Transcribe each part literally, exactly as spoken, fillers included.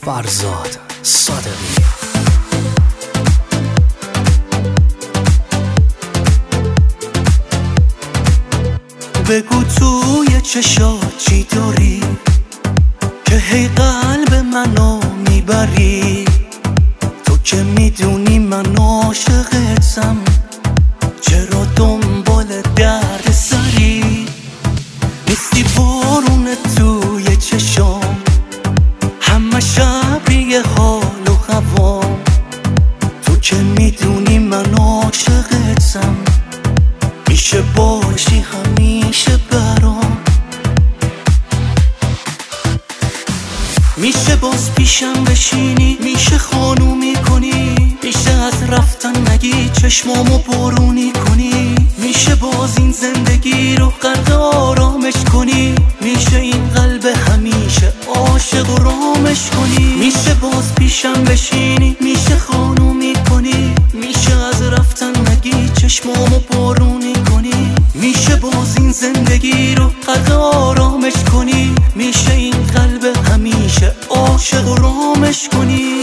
فرزاد صادقی. بگو توی چشات چی داری که هی قلب منو میبری؟ تو که میدونی من عاشقتم، چرا دنبال درد سری؟ نیستی بارون توی چشام، همه شبیه حال و هوام. تو که میدونی من عاشقتم، میشه باشی همیشه برام. میشه باز پیشم بشینی، میشه خانومی کنی، میشه از رفتن نگی چشمامو بارونی کنی. میشه باز این زندگی رو غرق آرامش کنی، میشه این قلب همیشه عاشق و رامش کنی. میشه باز پیشم بشینی، میشه خانومی کنی، میشه از رفتن نگی چشمامو بارونی کنی. میشه باز این زندگی رو غرق آرامش کنی، میشه این قلب همیشه عاشق و رامش کنی.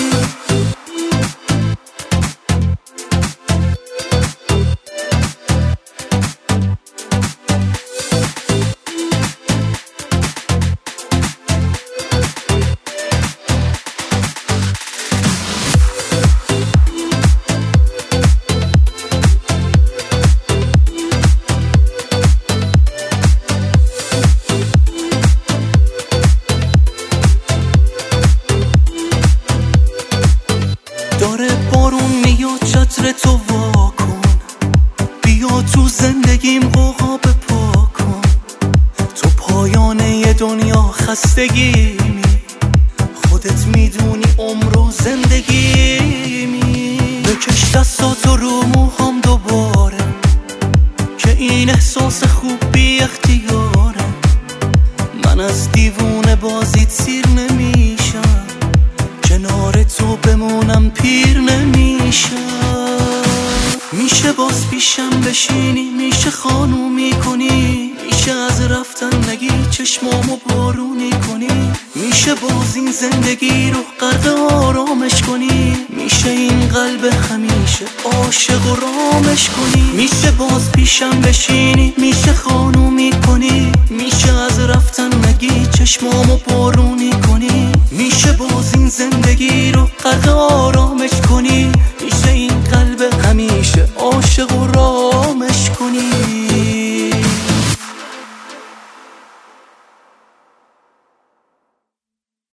داره بارون میاد چتر تو واکن، بیا تو زندگیم قوقا بپا کن. تو پایانه دنیا خستگیمی، خودت میدونی عمر و زندگیمی. بکش دستاتو رو موهام دوباره، که این احساس خوب بی اختیاره. من از دیوونه بازیت سیر نمیشم، کنار تو بمونم پیر نمیشم. میشه باز پیشم بشینی، میشه خانومی کنی، میشه از رفتن نگی چشمامو بارونی کنی. میشه باز این زندگی رو غرق آرامش کنی، میشه این قلب همیشه عاشق و رامش کنی. میشه باز پیشم بشینی، میشه خانومی کنی، میشه از رفتن نگی چشمامو بارونی کنی. میشه باز این زندگی رو غرق آرامش کنی، میشه این قلب همیشه عاشق و رامش